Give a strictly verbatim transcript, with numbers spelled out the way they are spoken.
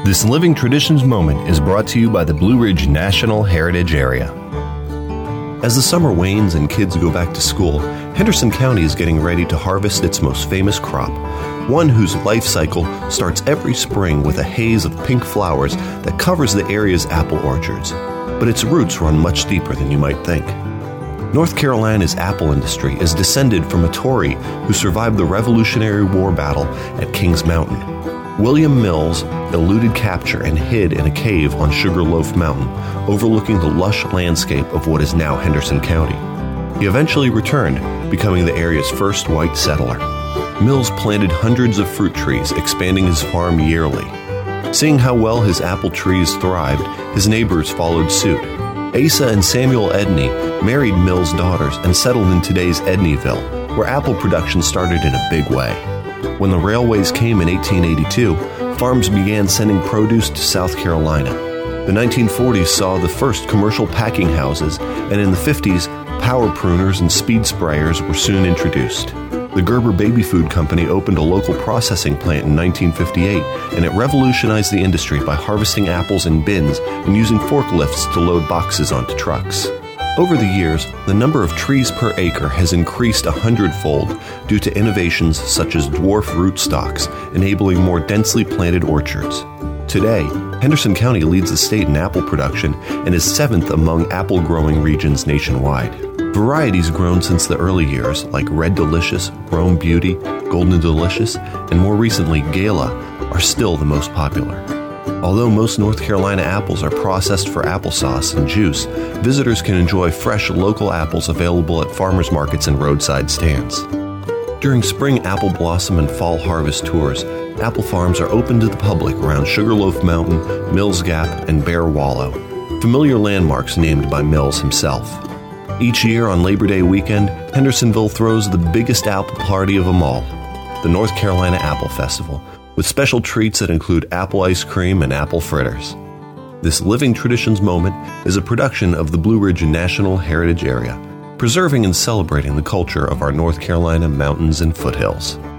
This Living Traditions moment is brought to you by the Blue Ridge National Heritage Area. As the summer wanes and kids go back to school, Henderson County is getting ready to harvest its most famous crop, one whose life cycle starts every spring with a haze of pink flowers that covers the area's apple orchards. But its roots run much deeper than you might think. North Carolina's apple industry is descended from a Tory who survived the Revolutionary War battle at Kings Mountain. William Mills eluded capture and hid in a cave on Sugarloaf Mountain, overlooking the lush landscape of what is now Henderson County. He eventually returned, becoming the area's first white settler. Mills planted hundreds of fruit trees, expanding his farm yearly. Seeing how well his apple trees thrived, his neighbors followed suit. Asa and Samuel Edney married Mills' daughters and settled in today's Edneyville, where apple production started in a big way. When the railways came in eighteen eighty-two, farms began sending produce to South Carolina. The nineteen forties saw the first commercial packing houses, and in the fifties, power pruners and speed sprayers were soon introduced. The Gerber Baby Food Company opened a local processing plant in nineteen fifty-eight, and it revolutionized the industry by harvesting apples in bins and using forklifts to load boxes onto trucks. Over the years, the number of trees per acre has increased a hundredfold due to innovations such as dwarf rootstocks, enabling more densely planted orchards. Today, Henderson County leads the state in apple production and is seventh among apple-growing regions nationwide. Varieties grown since the early years, like Red Delicious, Rome Beauty, Golden Delicious, and more recently Gala, are still the most popular. Although most North Carolina apples are processed for applesauce and juice, visitors can enjoy fresh local apples available at farmers markets and roadside stands. During spring apple blossom and fall harvest tours, apple farms are open to the public around Sugarloaf Mountain, Mills Gap, and Bear Wallow, familiar landmarks named by Mills himself. Each year on Labor Day weekend, Hendersonville throws the biggest apple party of them all, the North Carolina Apple Festival, with special treats that include apple ice cream and apple fritters. This Living Traditions moment is a production of the Blue Ridge National Heritage Area, preserving and celebrating the culture of our North Carolina mountains and foothills.